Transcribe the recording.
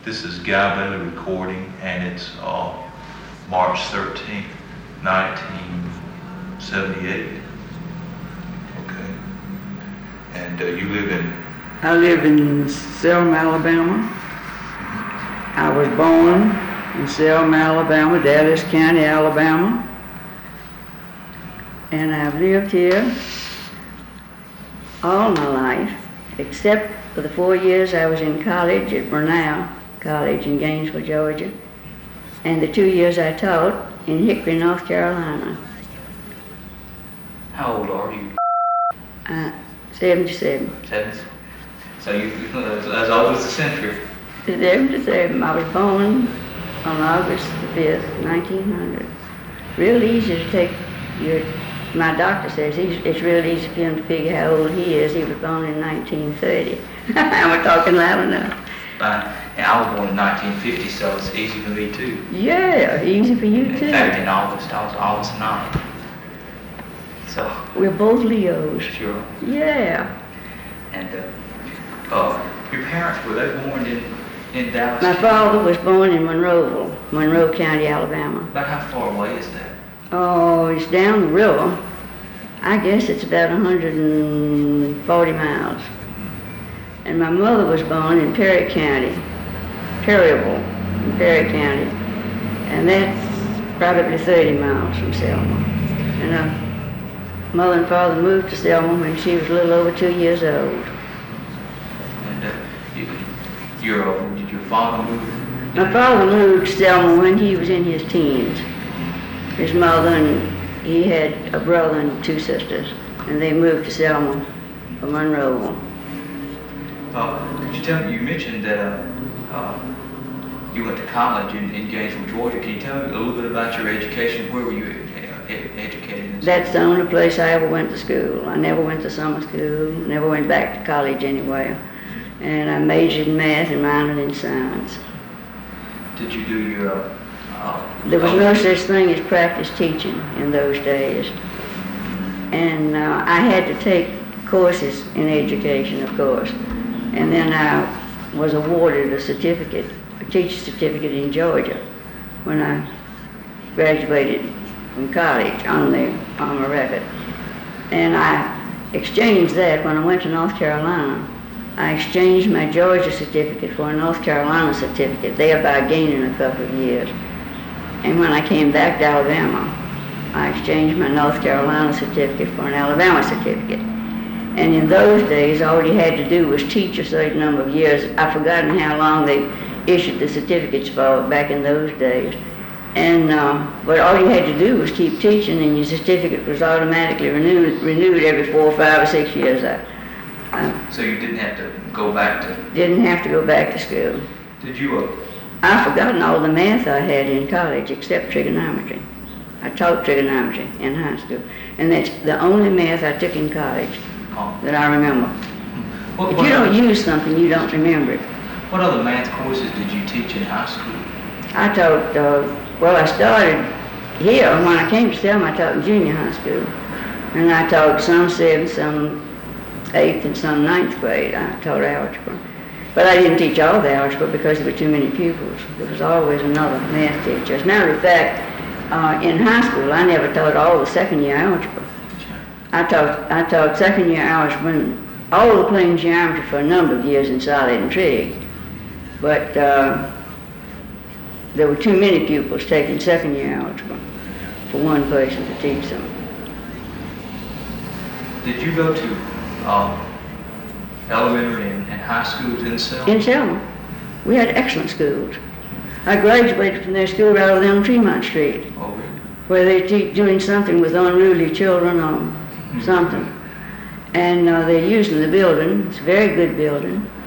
This is Guy Bailey recording, and it's March 13th, 1978. Okay. And you live in? I live in Selma, Alabama. I was born in Selma, Alabama, Dallas County, Alabama. And I've lived here all my life, except for the 4 years I was in college at Burnell College in Gainesville, Georgia, and the 2 years I taught in Hickory, North Carolina. How old are you? 77. 7. So you as old as the century. 77. I was born on August the 5th, 1900. Real easy to take my doctor says it's real easy for him to figure how old he is. He was born in 1930. Am I talking loud enough? And I was born in 1950, so it's easy for me too. Yeah, easy for you too. In fact, in August, I was August 9th. So. We're both Leos. Sure. Yeah. And your parents, were they born in Dallas? My father was born in Monroe County, Alabama. About how far away is that? Oh, it's down the river. I guess it's about 140 miles. And my mother was born in Perry County, Perryville, in Perry County. And that's probably 30 miles from Selma. And mother and father moved to Selma when she was a little over 2 years old. And did your father move? My father moved to Selma when he was in his teens. His mother and he had a brother and 2 sisters, and they moved to Selma from Monroe. Could you tell me, you mentioned that you went to college in Gainesville, Georgia. Can you tell me a little bit about your education? Where were you educated? That's the only place I ever went to school. I never went to summer school, never went back to college anywhere. And I majored in math and minored in science. Did you do your... There was no such thing as practice teaching in those days. And I had to take courses in education, of course. And then I was awarded a certificate, a teacher's certificate in Georgia when I graduated from college on my record. And I exchanged that when I went to North Carolina. I exchanged my Georgia certificate for a North Carolina certificate, thereby gaining a couple of years. And when I came back to Alabama, I exchanged my North Carolina certificate for an Alabama certificate. And in those days, all you had to do was teach a certain number of years. I've forgotten how long they issued the certificates for back in those days. And but all you had to do was keep teaching, and your certificate was automatically renewed every 4, 5, or 6 years. So you didn't have to go back to... Didn't have to go back to school. Did you... I've forgotten all the math I had in college except trigonometry. I taught trigonometry in high school, and that's the only math I took in college that I remember. If you don't use something, you don't remember it. What other math courses did you teach in high school? I taught, I started here. When I came to Selma, I taught in junior high school. And I taught some 7th, some 8th, and some 9th grade. I taught algebra. But I didn't teach all the algebra because there were too many pupils. There was always another math teacher. As a matter of fact, in high school, I never taught all the second-year algebra. I taught second-year algebra and all the plane geometry for a number of years in solid and trig. But there were too many pupils taking second-year algebra for one person to teach them. Did you go to elementary and high schools in Selma? In Selma. We had excellent schools. I graduated from their school right over there on Tremont Street. Oh, really? Where they doing something with unruly children or something. And they're using the building. It's a very good building.